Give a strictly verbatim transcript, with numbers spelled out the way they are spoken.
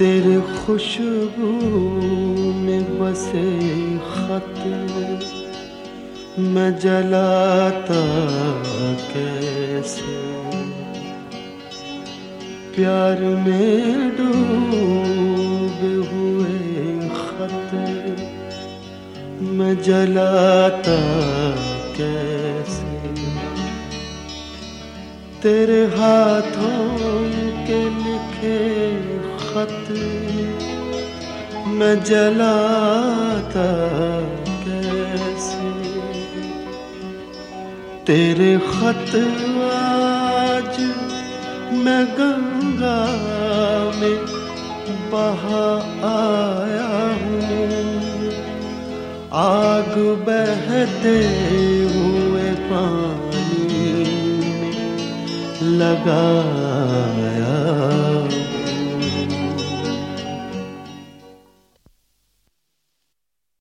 तेरे खुशबू में बसे खत मैं जलाता कैसे, प्यार में डूबे हुए खत मैं जलाता कैसे। तेरे हाथों के लिखे खत मैं जलाता कैसे। तेरे खत आज मैं गंगा में बहा आया हूँ, आग बहते हुए पानी में लगा